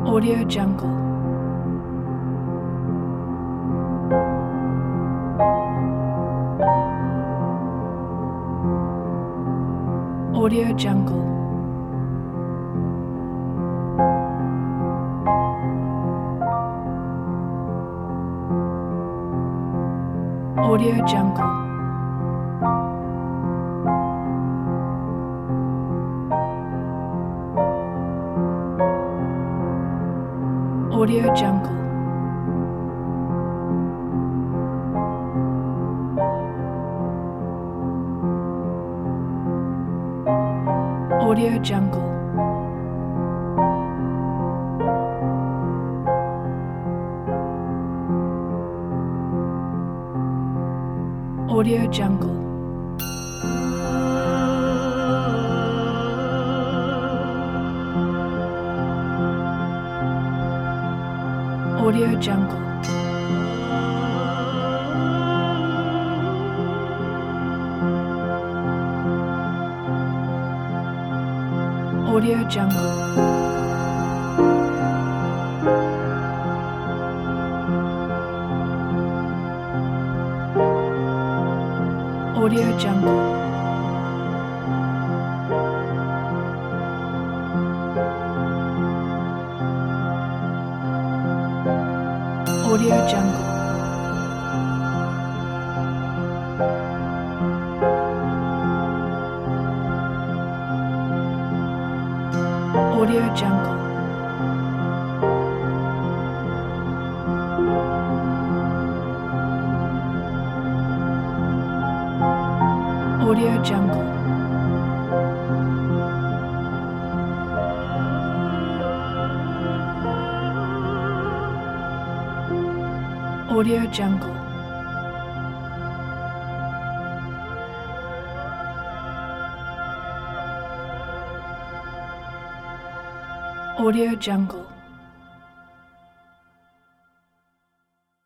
Audio Jungle. Audio Jungle. Audio Jungle. Audio Jungle. Audio Jungle. Audio Jungle. Audio Jungle. Audio Jungle. Audio Jungle. Audio Jungle. Audio Jungle. Audio Jungle. Audio Jungle. Audio Jungle.